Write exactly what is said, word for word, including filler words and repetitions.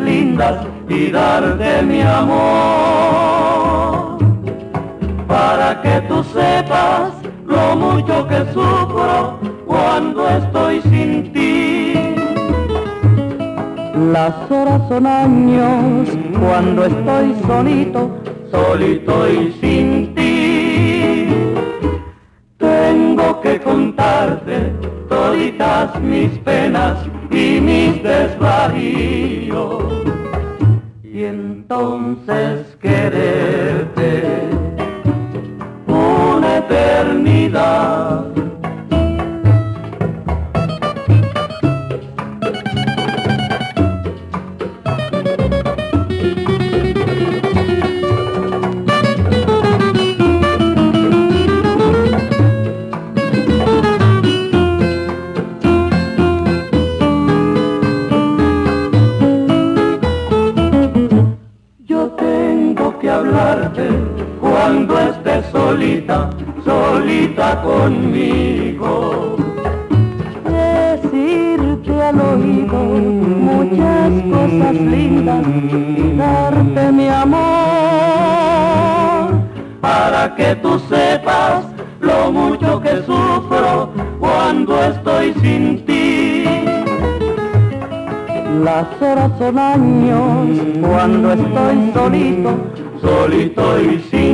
lindas y darte mi amor, para que tú sepas lo mucho que sufro cuando estoy sin ti. Las horas son años cuando estoy solito, solito y sin ti. Tengo que contarte toditas mis penas y mis desvaríos, y entonces quererte una eternidad. Cuando estés solita, solita conmigo, decirte al oído muchas cosas lindas y darte mi amor, para que tú sepas lo mucho que sufro cuando estoy sin ti. Las horas son años cuando estoy solito, solito y sin